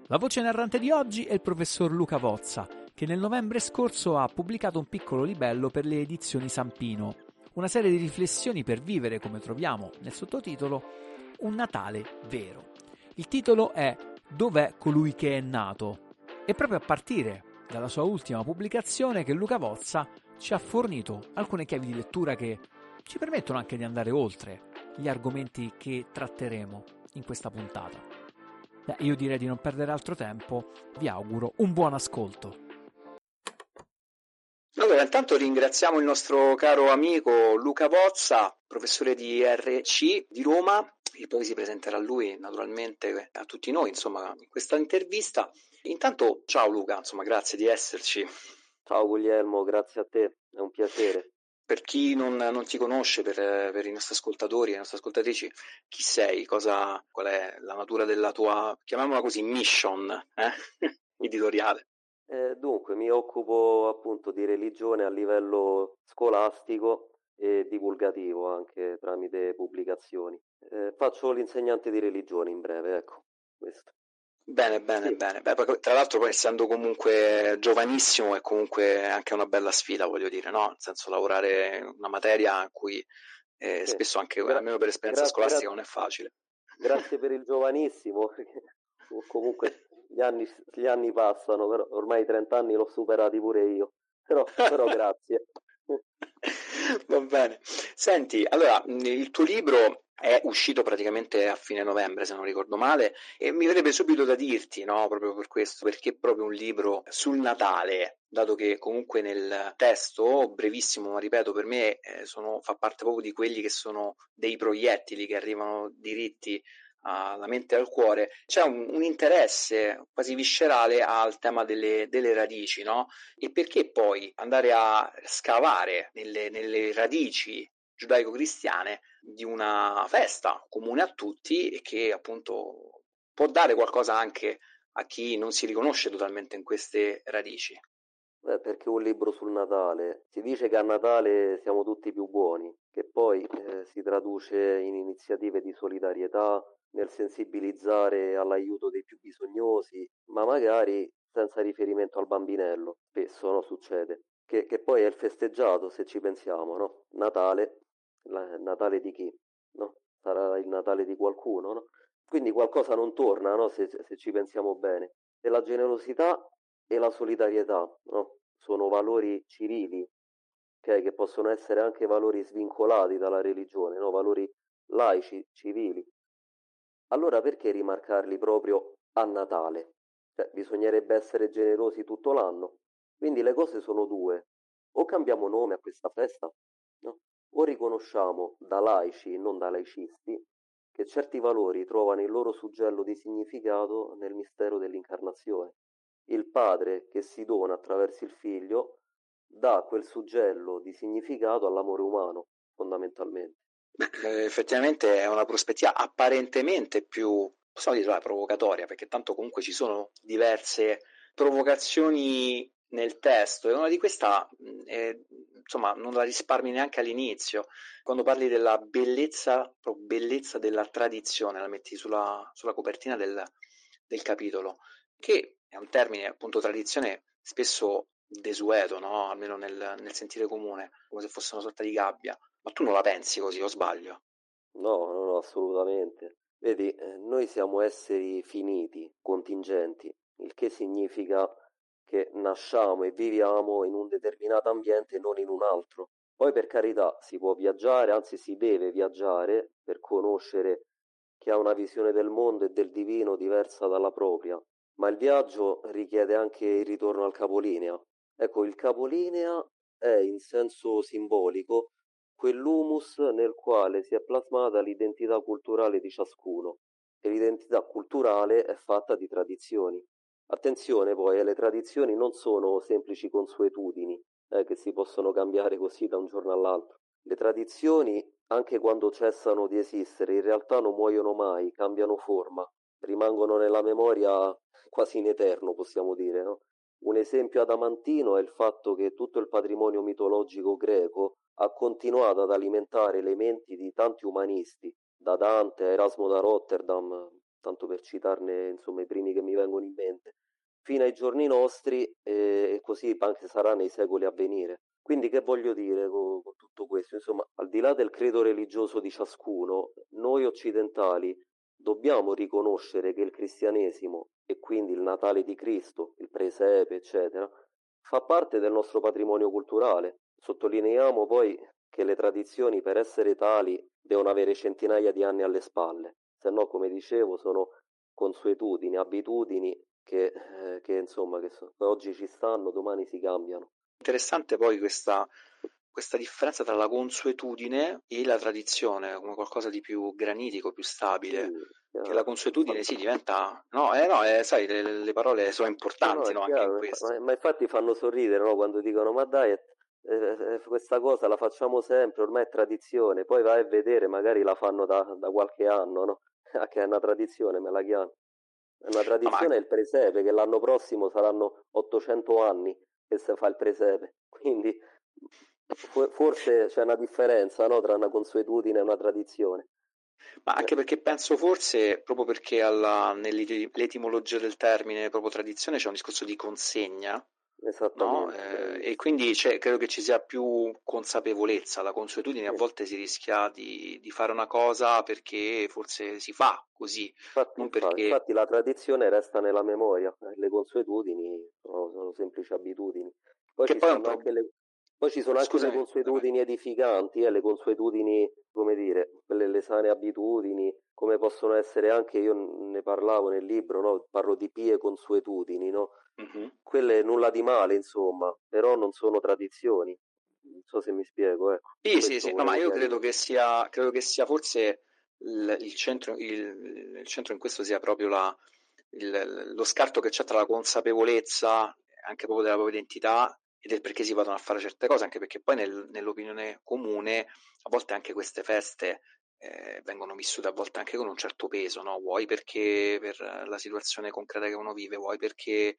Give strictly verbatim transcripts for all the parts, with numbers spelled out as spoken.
La voce narrante di oggi è il professor Luca Vozza, che nel novembre scorso ha pubblicato un piccolo libello per le edizioni Sampino, una serie di riflessioni per vivere, come troviamo nel sottotitolo, un Natale vero. Il titolo è Dov'è colui che è nato? E proprio a partire dalla sua ultima pubblicazione che Luca Vozza ci ha fornito alcune chiavi di lettura che ci permettono anche di andare oltre gli argomenti che tratteremo in questa puntata. Beh, io direi di non perdere altro tempo, vi auguro un buon ascolto. Allora, intanto ringraziamo il nostro caro amico Luca Vozza, professore di R C di Roma, e poi si presenterà lui naturalmente a tutti noi, insomma, in questa intervista. Intanto, ciao Luca, insomma, grazie di esserci. Ciao Guglielmo, grazie a te, è un piacere. Per chi non, non ti conosce, per, per i nostri ascoltatori e le nostre ascoltatrici, chi sei? Cosa, qual è la natura della tua, chiamiamola così, mission eh? editoriale? Eh, dunque, mi occupo appunto di religione a livello scolastico e divulgativo anche tramite pubblicazioni. Eh, faccio l'insegnante di religione in breve, ecco, questo. Bene, bene, sì. bene. Beh, poi, tra l'altro, poi essendo comunque giovanissimo, è comunque anche una bella sfida, voglio dire, no? Nel senso, lavorare in una materia in cui eh, sì. spesso anche, Gra- almeno per esperienza gra- scolastica, gra- non è facile. Grazie per il giovanissimo, perché comunque gli anni, gli anni passano, però ormai trenta anni l'ho superati pure io, però, però grazie. Va bene. Senti, allora, il tuo libro è uscito praticamente a fine novembre, se non ricordo male, e mi verrebbe subito da dirti, no, proprio per questo, perché è proprio un libro sul Natale, dato che comunque nel testo, brevissimo, ma ripeto, per me eh, sono, fa parte proprio di quelli che sono dei proiettili che arrivano diritti alla mente e al cuore, c'è un, un interesse quasi viscerale al tema delle, delle radici, no? E perché poi andare a scavare nelle, nelle radici giudaico-cristiane di una festa comune a tutti e che appunto può dare qualcosa anche a chi non si riconosce totalmente in queste radici. Beh, perché un libro sul Natale, si dice che a Natale siamo tutti più buoni, che poi eh, si traduce in iniziative di solidarietà, nel sensibilizzare all'aiuto dei più bisognosi, ma magari senza riferimento al bambinello, spesso no, succede, che, che poi è il festeggiato se ci pensiamo, no? Natale, la, Natale di chi? No? Sarà il Natale di qualcuno, no? Quindi qualcosa non torna, no? Se, se ci pensiamo bene. E la generosità e la solidarietà, no? Sono valori civili, okay? Che possono essere anche valori svincolati dalla religione, no? Valori laici, civili. Allora perché rimarcarli proprio a Natale? Cioè, bisognerebbe essere generosi tutto l'anno. Quindi le cose sono due. O cambiamo nome a questa festa, no? O riconosciamo da laici, non da laicisti, che certi valori trovano il loro suggello di significato nel mistero dell'incarnazione. Il padre che si dona attraverso il figlio dà quel suggello di significato all'amore umano, fondamentalmente. Beh, effettivamente è una prospettiva apparentemente più, possiamo dire, provocatoria, perché tanto comunque ci sono diverse provocazioni nel testo e una di queste, eh, insomma, non la risparmi neanche all'inizio, quando parli della bellezza, bellezza della tradizione, la metti sulla, sulla copertina del, del capitolo, che è un termine, appunto, tradizione spesso desueto, no? Almeno nel, nel sentire comune, come se fosse una sorta di gabbia. Ma tu non la pensi così, o sbaglio? No, no, no, assolutamente. Vedi, eh, noi siamo esseri finiti, contingenti, il che significa che nasciamo e viviamo in un determinato ambiente e non in un altro. Poi per carità si può viaggiare, anzi si deve viaggiare per conoscere chi ha una visione del mondo e del divino diversa dalla propria, ma il viaggio richiede anche il ritorno al capolinea. Ecco, il capolinea è in senso simbolico quell'humus nel quale si è plasmata l'identità culturale di ciascuno, e l'identità culturale è fatta di tradizioni. Attenzione poi, eh, le tradizioni non sono semplici consuetudini eh, che si possono cambiare così da un giorno all'altro. Le tradizioni, anche quando cessano di esistere, in realtà non muoiono mai, cambiano forma, rimangono nella memoria quasi in eterno, possiamo dire, no? Un esempio adamantino è il fatto che tutto il patrimonio mitologico greco ha continuato ad alimentare le menti di tanti umanisti, da Dante a Erasmo da Rotterdam, tanto per citarne insomma i primi che mi vengono in mente, fino ai giorni nostri eh, e così anche sarà nei secoli a venire. Quindi che voglio dire con, con tutto questo? Insomma, al di là del credo religioso di ciascuno, noi occidentali dobbiamo riconoscere che il cristianesimo e quindi il Natale di Cristo, il presepe, eccetera, fa parte del nostro patrimonio culturale. Sottolineiamo poi che le tradizioni per essere tali devono avere centinaia di anni alle spalle, se no, come dicevo, sono consuetudini, abitudini che, eh, che insomma che, so, che oggi ci stanno, domani si cambiano. Interessante poi questa, questa differenza tra la consuetudine e la tradizione, come qualcosa di più granitico, più stabile. Sì, Che la chiaro. consuetudine Ma, sì diventa. No, eh, no, eh, sai, le, le parole sono no, no, importanti, è no, anche in chiaro, questo. ma, ma infatti fanno sorridere, no, quando dicono ma dai, eh, eh, questa cosa la facciamo sempre, ormai è tradizione, poi vai a vedere, magari la fanno da, da qualche anno, no? Che è una tradizione, me la chiamo. È una No, ma tradizione è il presepe, che l'anno prossimo saranno ottocento anni che si fa il presepe, quindi fo- forse c'è una differenza, no, tra una consuetudine e una tradizione. Ma Eh, anche perché penso forse, proprio perché alla, nell'etimologia del termine, proprio tradizione, c'è un discorso di consegna, no? esattamente, Eh, e bravissimo. quindi c'è- credo che ci sia più consapevolezza. La consuetudine a Sì. volte si rischia di, di fare una cosa perché forse si fa così, Infatti, non fa- perché. infatti la tradizione resta nella memoria, eh, le consuetudini sono, sono semplici abitudini. Poi Che ci poi è un stanno po'. anche le, poi ci sono anche le Scusami, vai, vai. consuetudini edificanti, eh, le consuetudini, come dire, quelle le sane abitudini, come possono essere anche, io ne parlavo nel libro, no? Parlo di pie consuetudini, no? Mhm. Quelle nulla di male, insomma, però non sono tradizioni. Non so se mi spiego, ecco, Sì, sì, questo sì, no, ma volevo io credo chiarire. che sia, credo che sia forse il, il centro, il, il centro in questo sia proprio la, il- lo scarto che c'è tra la consapevolezza anche proprio della propria identità e del perché si vadano a fare certe cose, anche perché poi nel- nell'opinione comune a volte anche queste feste eh, vengono vissute a volte anche con un certo peso, no? Vuoi perché per la situazione concreta che uno vive, vuoi perché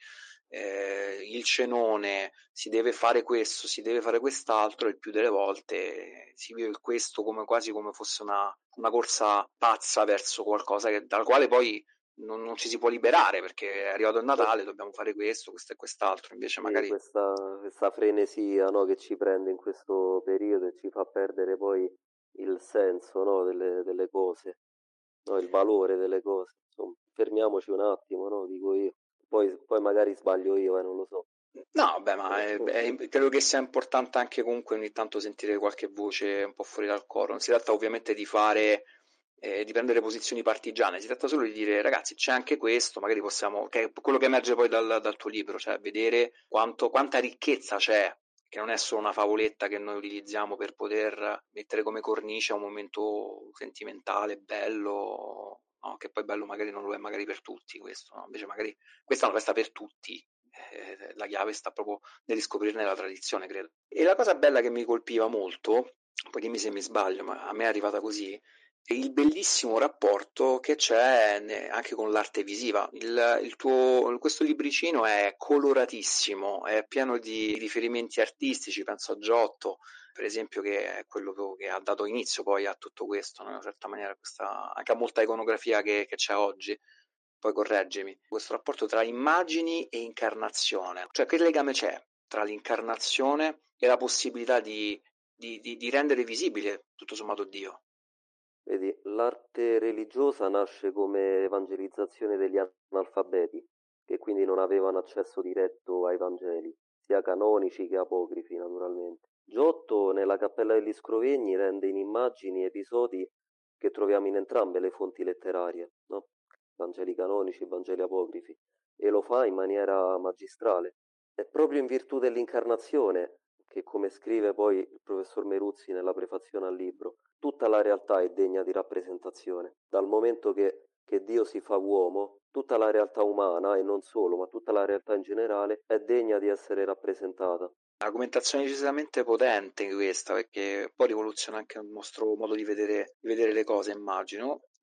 eh, il cenone si deve fare questo, si deve fare quest'altro, e il più delle volte si vive il questo come quasi come fosse una, una corsa pazza verso qualcosa che, dalla quale poi non, non ci si può liberare perché è arrivato il Poi Natale, dobbiamo fare questo, questo e quest'altro, invece sì, magari. questa, questa frenesia, no, che ci prende in questo periodo e ci fa perdere poi il senso, no, delle, delle cose, no, il valore delle cose. Insomma, fermiamoci un attimo, no, dico io. Poi, poi magari sbaglio io, eh, non lo so. No, beh, ma è- è- credo che sia importante anche comunque ogni tanto sentire qualche voce un po' fuori dal coro. Non si tratta ovviamente di fare, eh, di prendere posizioni partigiane, si tratta solo di dire, ragazzi, c'è anche questo, magari possiamo, che è quello che emerge poi dal, dal tuo libro, cioè vedere quanto, quanta ricchezza c'è, che non è solo una favoletta che noi utilizziamo per poter mettere come cornice a un momento sentimentale, bello, no? Che poi bello magari non lo è magari per tutti questo, no? Invece magari questa è una festa per tutti. Eh, la chiave sta proprio nel riscoprirne la tradizione, credo. E la cosa bella che mi colpiva molto, poi dimmi se mi sbaglio, ma a me è arrivata così, è il bellissimo rapporto che c'è ne- anche con l'arte visiva. Il, il tuo, questo libricino è coloratissimo, è pieno di riferimenti artistici, penso a Giotto, per esempio, che è quello che ha dato inizio poi a tutto questo, no? In una certa maniera, questa, anche a molta iconografia che, che c'è oggi. Poi correggimi, questo rapporto tra immagini e incarnazione, cioè che legame c'è tra l'incarnazione e la possibilità di, di, di, di rendere visibile tutto sommato Dio? Vedi, l'arte religiosa nasce come evangelizzazione degli analfabeti, che quindi non avevano accesso diretto ai Vangeli, sia canonici che apocrifi, naturalmente. Giotto, nella Cappella degli Scrovegni, rende in immagini episodi che troviamo in entrambe le fonti letterarie, no? Vangeli canonici, Vangeli apocrifi, e lo fa in maniera magistrale. È proprio in virtù dell'incarnazione che, come scrive poi il professor Meruzzi nella prefazione al libro, tutta la realtà è degna di rappresentazione. Dal momento che, che Dio si fa uomo, tutta la realtà umana, e non solo, ma tutta la realtà in generale, è degna di essere rappresentata. Argomentazione decisamente potente questa, perché poi rivoluziona anche il nostro modo di vedere, di vedere le cose, immagino.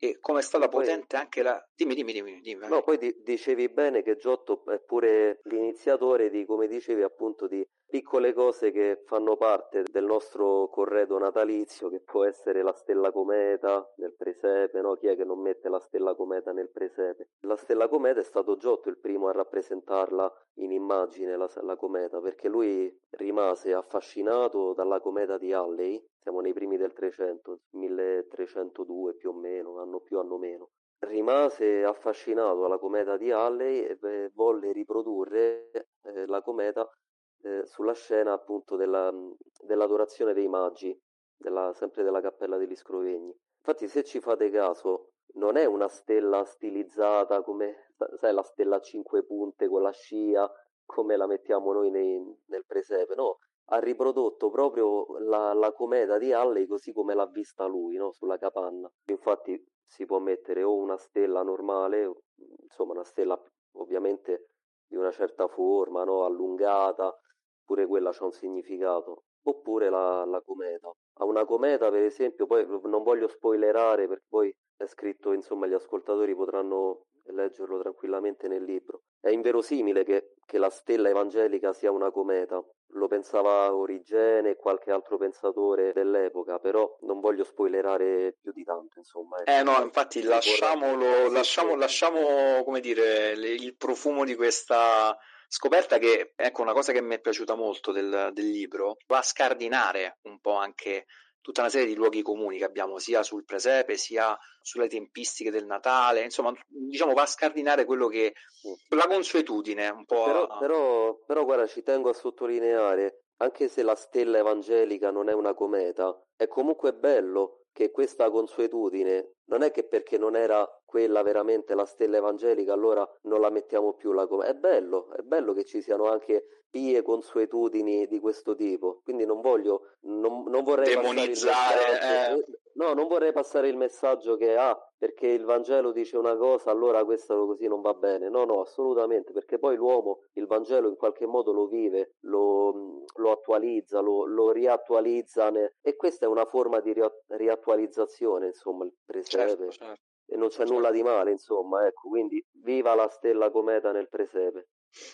e come è stata Poi, potente anche la... Dimmi, dimmi, dimmi, dimmi. no, poi di- dicevi bene che Giotto è pure l'iniziatore di, come dicevi appunto, di piccole cose che fanno parte del nostro corredo natalizio, che può essere la stella cometa nel presepe, no? Chi è che non mette la stella cometa nel presepe? La stella cometa è stato Giotto il primo a rappresentarla in immagine, la, la cometa, perché lui rimase affascinato dalla cometa di Halley, siamo nei primi del trecento, milletrecentodue più o meno, anno più, anno meno. Rimase affascinato dalla cometa di Halley e eh, volle riprodurre eh, la cometa eh, sulla scena appunto della, dell'adorazione dei magi, della, sempre della Cappella degli Scrovegni. Infatti, se ci fate caso, non è una stella stilizzata come, sai, la stella a cinque punte con la scia, come la mettiamo noi nei- nel presepe, no? Ha riprodotto proprio la, la cometa di Halley così come l'ha vista lui, no? Sulla capanna. Infatti si può mettere o una stella normale, o- insomma una stella ovviamente di una certa forma, no? Allungata, pure quella c'ha un significato, oppure la, la cometa. A una cometa, per esempio, poi non voglio spoilerare perché poi è scritto, insomma, gli ascoltatori potranno leggerlo tranquillamente nel libro. È inverosimile che, che la stella evangelica sia una cometa. Lo pensava Origene e qualche altro pensatore dell'epoca, però non voglio spoilerare più di tanto, insomma, Eh ecco. no, infatti Vorrei... lasciamolo, Sì, lasciamo, sì. lasciamo, come dire, le- il profumo di questa scoperta che, ecco, una cosa che mi è piaciuta molto del, del libro, va a scardinare un po' anche tutta una serie di luoghi comuni che abbiamo sia sul presepe, sia sulle tempistiche del Natale, insomma, diciamo va a scardinare quello che, Sì. la consuetudine, un po' Però, a... però, però, guarda, ci tengo a sottolineare, anche se la stella evangelica non è una cometa, è comunque bello che questa consuetudine, non è che perché non era quella veramente la stella evangelica, allora non la mettiamo più la cometa. È bello, è bello che ci siano anche pie consuetudini di questo tipo, quindi non voglio, non, non vorrei passare il demonizzare, messaggio, eh. eh, no, non vorrei passare il messaggio che ah, perché il Vangelo dice una cosa, allora questo così non va bene. No, no, assolutamente, perché poi l'uomo il Vangelo in qualche modo lo vive, lo, lo attualizza, lo, lo riattualizza ne- e questa è una forma di ria- riattualizzazione, insomma, il Certo, presepe. certo, E non c'è nulla certo. di male, insomma, ecco, quindi viva la stella cometa nel presepe.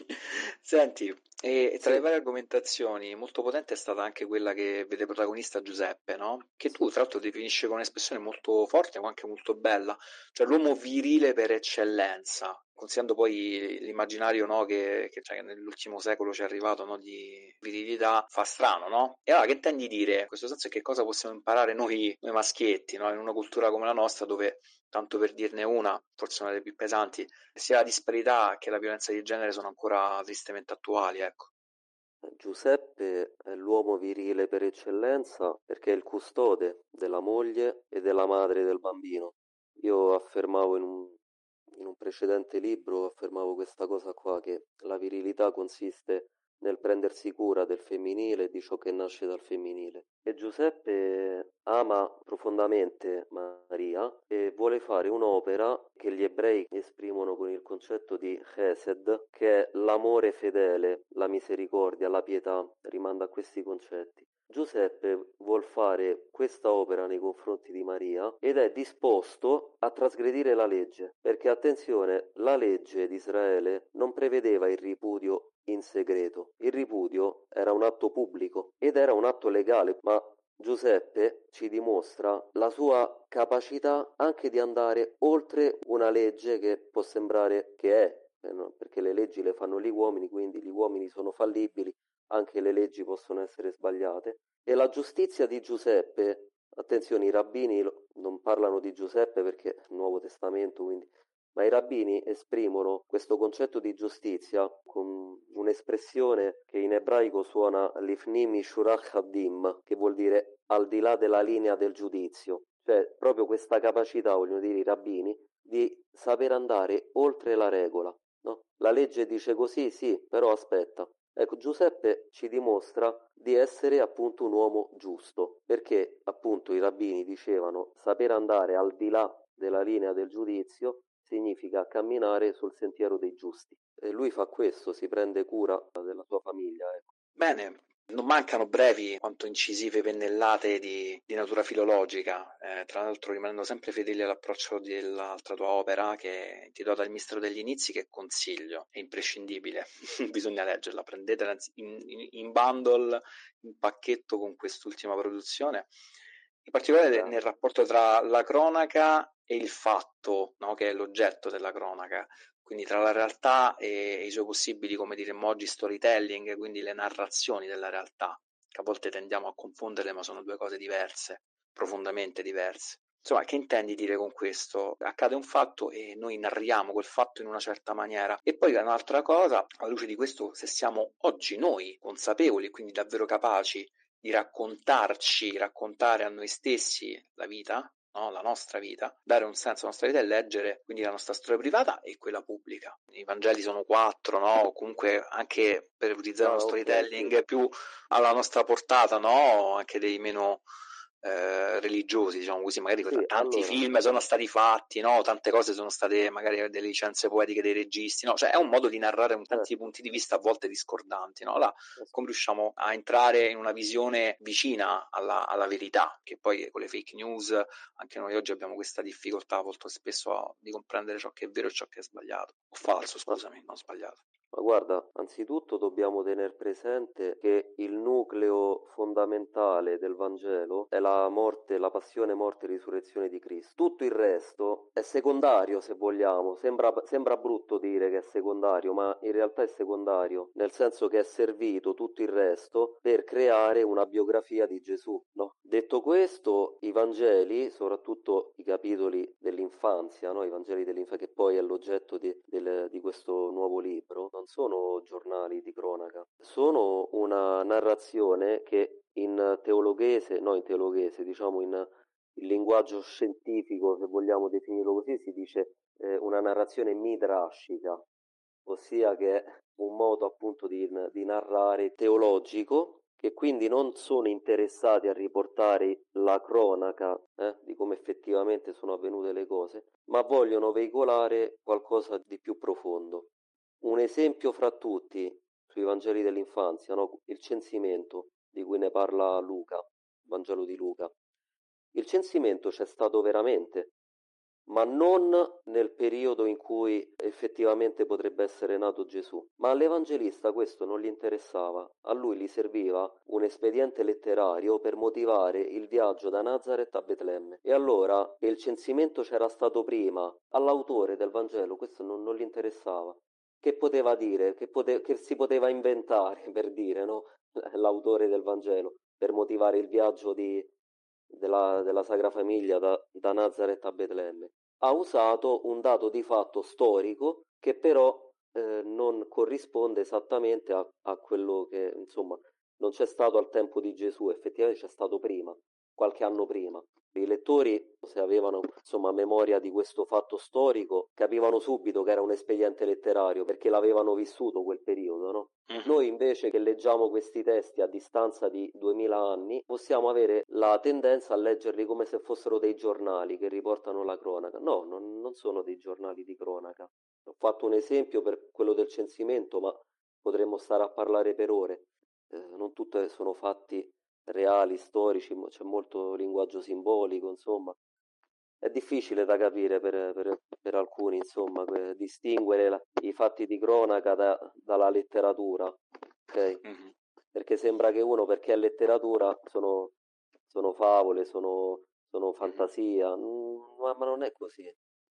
Senti, e tra le Sì, varie argomentazioni, molto potente è stata anche quella che vede protagonista Giuseppe, no? Che tu, sì. tra l'altro, definisci con un'espressione molto forte, ma anche molto bella, cioè l'uomo virile per eccellenza, considerando poi l'immaginario, no, che, che, cioè, che nell'ultimo secolo ci è arrivato, no, di virilità, fa strano, no? E allora che intendi dire? In questo senso, che cosa possiamo imparare noi, noi maschietti, no? In una cultura come la nostra, dove, tanto per dirne una, forse una delle più pesanti, sia la disparità che la violenza di genere sono ancora tristemente attuali, ecco. Giuseppe è l'uomo virile per eccellenza perché è il custode della moglie e della madre del bambino. Io affermavo in un, in un precedente libro, affermavo questa cosa qua, che la virilità consiste nel prendersi cura del femminile e di ciò che nasce dal femminile. E Giuseppe ama profondamente Maria e vuole fare un'opera che gli ebrei esprimono con il concetto di Chesed, che è l'amore fedele, la misericordia, la pietà, rimanda a questi concetti. Giuseppe vuol fare questa opera nei confronti di Maria ed è disposto a trasgredire la legge, perché attenzione, la legge di Israele non prevedeva il ripudio in segreto. Il ripudio era un atto pubblico ed era un atto legale, ma Giuseppe ci dimostra la sua capacità anche di andare oltre una legge che può sembrare che è, eh no, perché le leggi le fanno gli uomini, quindi gli uomini sono fallibili, anche le leggi possono essere sbagliate. E la giustizia di Giuseppe, attenzione, i rabbini non parlano di Giuseppe perché è il Nuovo Testamento, quindi, ma i rabbini esprimono questo concetto di giustizia con un'espressione che in ebraico suona lifnim mishurach haddim, che vuol dire al di là della linea del giudizio, cioè proprio questa capacità, vogliono dire i rabbini, di saper andare oltre la regola. No? La legge dice così, sì, però aspetta. Ecco, Giuseppe ci dimostra di essere appunto un uomo giusto, perché appunto i rabbini dicevano saper andare al di là della linea del giudizio significa camminare sul sentiero dei giusti. E lui fa questo, si prende cura della sua famiglia. Ecco. Bene, Non mancano brevi quanto incisive pennellate di, di natura filologica, eh, tra l'altro rimanendo sempre fedeli all'approccio dell'altra tua opera che è intitolata Il mistero degli inizi, che consiglio, è imprescindibile, bisogna leggerla, prendetela in, in, in bundle, in pacchetto con quest'ultima produzione, in particolare nel rapporto tra la cronaca e il fatto, no, che è l'oggetto della cronaca. Quindi tra la realtà e i suoi possibili, come dire, emoji storytelling, quindi le narrazioni della realtà, che a volte tendiamo a confonderle, ma sono due cose diverse, profondamente diverse. Insomma, che intendi dire con questo? Accade un fatto e noi narriamo quel fatto in una certa maniera. E poi un'altra cosa, alla luce di questo, se siamo oggi noi consapevoli e quindi davvero capaci di raccontarci, raccontare a noi stessi la vita, no? La nostra vita, dare un senso alla nostra vita e leggere quindi la nostra storia privata e quella pubblica. I Vangeli sono quattro, no? O comunque anche per utilizzare Ah, uno ok, storytelling sì. più alla nostra portata, no? Anche dei meno eh, religiosi, diciamo così, magari Sì, tanti allora, film sono stati fatti, no? Tante cose sono state magari delle licenze poetiche dei registi, no? Cioè è un modo di narrare con tanti certo, punti di vista a volte discordanti, no? Allora, es- come riusciamo a entrare in una visione vicina alla, alla verità, che poi con le fake news anche noi oggi abbiamo questa difficoltà molto spesso a, di comprendere ciò che è vero e ciò che è sbagliato, o falso, ma scusami, non sbagliato. Ma guarda, anzitutto dobbiamo tener presente che il nucleo fondamentale del Vangelo è la morte, la passione, morte e risurrezione di Cristo. Tutto il resto è secondario, se vogliamo. Sembra, sembra brutto dire che è secondario, ma in realtà è secondario, nel senso che è servito tutto il resto per creare una biografia di Gesù, no? Detto questo, i Vangeli, soprattutto i capitoli dell'infanzia, no? I Vangeli dell'infanzia, che poi è l'oggetto di, del- di questo nuovo libro, non sono giornali di cronaca, sono una narrazione che in teologhese, no in teologhese, diciamo in, in linguaggio scientifico, se vogliamo definirlo così, si dice eh, una narrazione midrashica, ossia che è un modo appunto di, di narrare teologico, che quindi non sono interessati a riportare la cronaca eh, di come effettivamente sono avvenute le cose, ma vogliono veicolare qualcosa di più profondo. Un esempio fra tutti sui Vangeli dell'infanzia, no? Il censimento di cui ne parla Luca, Vangelo di Luca. Il censimento c'è stato veramente, ma non nel periodo in cui effettivamente potrebbe essere nato Gesù. Ma all'Evangelista questo non gli interessava, a lui gli serviva un espediente letterario per motivare il viaggio da Nazareth a Betlemme. E allora, che il censimento c'era stato prima, all'autore del Vangelo questo non, non gli interessava. Che poteva dire, che, pote- che si poteva inventare per dire, no? L'autore del Vangelo, per motivare il viaggio di, della, della Sacra Famiglia da, da Nazareth a Betlemme. Ha usato un dato di fatto storico che però eh, non corrisponde esattamente a, a quello che, insomma, non c'è stato al tempo di Gesù, effettivamente c'è stato prima, qualche anno prima. I lettori, se avevano insomma memoria di questo fatto storico, capivano subito che era un espediente letterario perché l'avevano vissuto quel periodo, no? Mm-hmm. Noi invece che leggiamo questi testi a distanza di duemila anni, possiamo avere la tendenza a leggerli come se fossero dei giornali che riportano la cronaca. No, non, non sono dei giornali di cronaca. Ho fatto un esempio per quello del censimento, ma potremmo stare a parlare per ore. Eh, non tutte sono fatti reali, storici, c'è molto linguaggio simbolico, insomma. È difficile da capire per, per- per alcuni, insomma, que- distinguere la- i fatti di cronaca da- dalla letteratura, ok? Mm-hmm. Perché sembra che uno, perché è letteratura, sono, sono favole, sono, sono Mm-hmm. fantasia, mm, ma, ma non è così.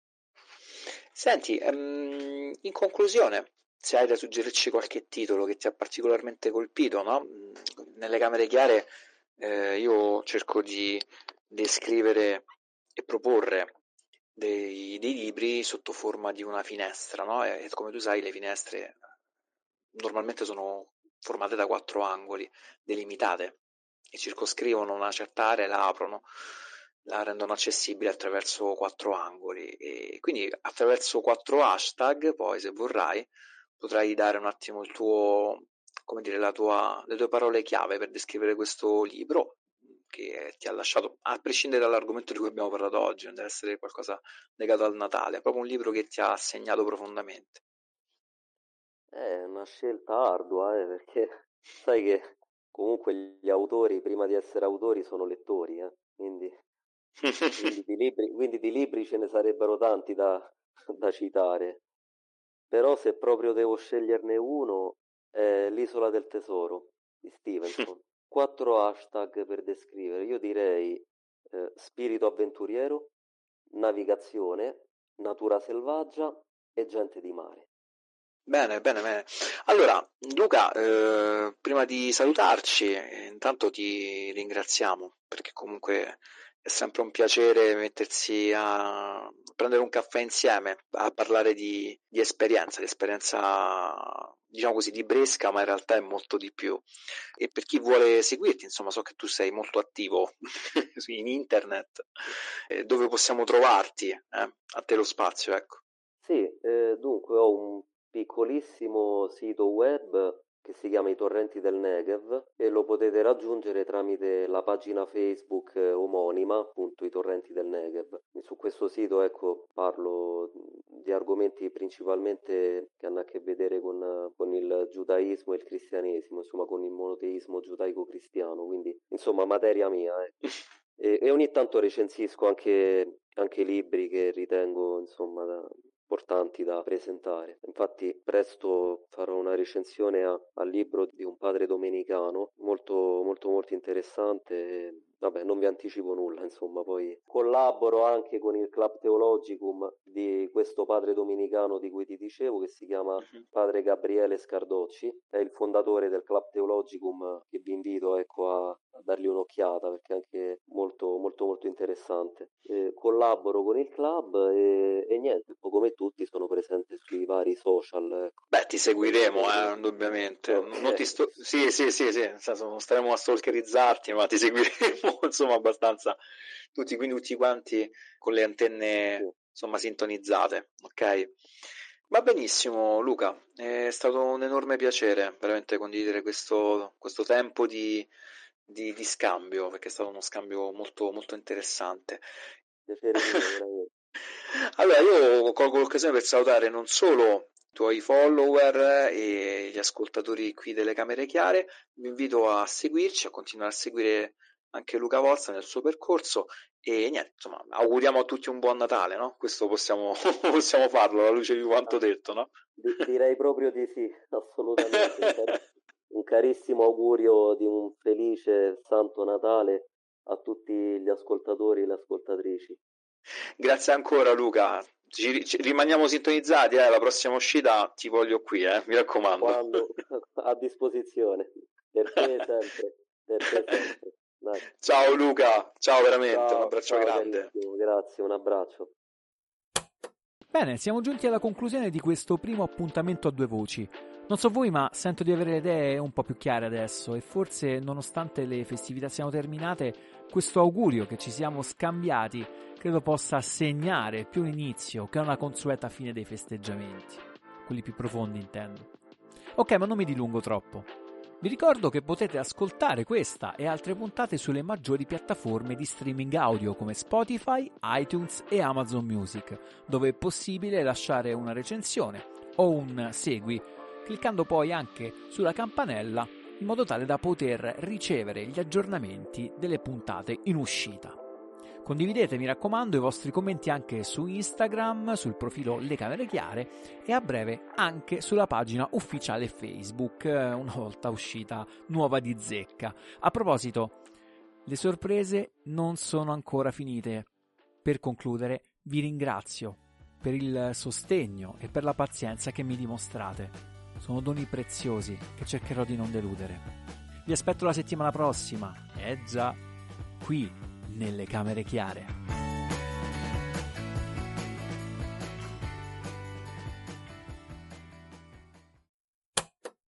Senti, ehm, in conclusione, se hai da suggerirci qualche titolo che ti ha particolarmente colpito, no? Mm, Nelle Camere Chiare eh, io cerco di descrivere e proporre dei, dei libri sotto forma di una finestra, no? E, e come tu sai, le finestre normalmente sono formate da quattro angoli, delimitate, e circoscrivono una certa area e la aprono, la rendono accessibile attraverso quattro angoli. E quindi attraverso quattro hashtag, poi se vorrai, potrai dare un attimo il tuo, come dire, la tua, le tue parole chiave per descrivere questo libro che ti ha lasciato, a prescindere dall'argomento di cui abbiamo parlato oggi, non deve essere qualcosa legato al Natale, è proprio un libro che ti ha segnato profondamente. È una scelta ardua, eh, perché sai che comunque gli autori, prima di essere autori, sono lettori, eh? Quindi, quindi, di libri, quindi di libri ce ne sarebbero tanti da, da citare. Però se proprio devo sceglierne uno, è L'isola del tesoro di Stevenson. Quattro hashtag per descrivere. Io direi eh, spirito avventuriero, navigazione, natura selvaggia e gente di mare. Bene, bene, bene. Allora, Luca, eh, prima di salutarci, eh, intanto ti ringraziamo, perché comunque è sempre un piacere mettersi a prendere un caffè insieme, a parlare di, di esperienza, di esperienza, diciamo così, di bresca, ma in realtà è molto di più. E per chi vuole seguirti, insomma, so che tu sei molto attivo in internet, eh, dove possiamo trovarti? Eh? A te lo spazio, ecco. Sì, eh, dunque ho un piccolissimo sito web che si chiama I Torrenti del Negev e lo potete raggiungere tramite la pagina Facebook eh, omonima, appunto I Torrenti del Negev. E su questo sito, ecco, parlo di argomenti principalmente che hanno a che vedere con, con il giudaismo e il cristianesimo, insomma con il monoteismo giudaico-cristiano, quindi insomma materia mia, ecco. E, e ogni tanto recensisco anche, anche libri che ritengo, insomma, da, importanti da presentare. Infatti presto farò una recensione a, al libro di un padre domenicano molto molto molto interessante. E, vabbè, non vi anticipo nulla, insomma, poi collaboro anche con il Club Theologicum di questo padre domenicano di cui ti dicevo, che si chiama padre Gabriele Scardocci, è il fondatore del Club Theologicum, che vi invito, ecco, a, a dargli un'occhiata perché è anche molto molto molto interessante. Eh, collaboro con il club e, e niente, un po' come tutti sono presente sui vari social. Ecco. Beh, ti seguiremo, eh, indubbiamente. Okay. Non ti sto... Sì, sì, sì, sì, nel senso, non staremo a stalkerizzarti, ma ti seguiremo, insomma, abbastanza tutti, quindi tutti quanti con le antenne, Sì. insomma, sintonizzate, ok? Va benissimo, Luca, è stato un enorme piacere veramente condividere questo, questo tempo di, di, di scambio, perché è stato uno scambio molto, molto interessante. Piacere mio, veramente. Allora, io colgo l'occasione per salutare non solo i tuoi follower e gli ascoltatori qui delle Camere Chiare, vi invito a seguirci, a continuare a seguire anche Luca Volza nel suo percorso e niente, insomma, auguriamo a tutti un buon Natale, no? Questo possiamo, possiamo farlo alla luce di quanto detto, no? D- direi proprio di sì, assolutamente. Un, car- un carissimo augurio di un felice Santo Natale a tutti gli ascoltatori e le ascoltatrici. Grazie ancora Luca, ci, ci- rimaniamo sintonizzati, eh? La prossima uscita ti voglio qui, eh? Mi raccomando. Quando a disposizione, per te sempre, per te sempre. Dai. Ciao Luca, ciao veramente, un Ciao, abbraccio ciao grande. carissimo, grazie, un abbraccio. Bene, siamo giunti alla conclusione di questo primo appuntamento a due voci. Non so voi, ma sento di avere le idee un po' più chiare adesso e forse, nonostante le festività siano terminate, questo augurio che ci siamo scambiati credo possa segnare più un inizio che una consueta fine dei festeggiamenti. Quelli più profondi, intendo. Ok, ma non mi dilungo troppo. Vi ricordo che potete ascoltare questa e altre puntate sulle maggiori piattaforme di streaming audio come Spotify, iTunes e Amazon Music, dove è possibile lasciare una recensione o un segui, cliccando poi anche sulla campanella in modo tale da poter ricevere gli aggiornamenti delle puntate in uscita. Condividete, mi raccomando, i vostri commenti anche su Instagram, sul profilo Le Camere Chiare e a breve anche sulla pagina ufficiale Facebook, una volta uscita nuova di zecca. A proposito, le sorprese non sono ancora finite. Per concludere, vi ringrazio per il sostegno e per la pazienza che mi dimostrate. Sono doni preziosi che cercherò di non deludere. Vi aspetto la settimana prossima, eh già, qui nelle Camere Chiare.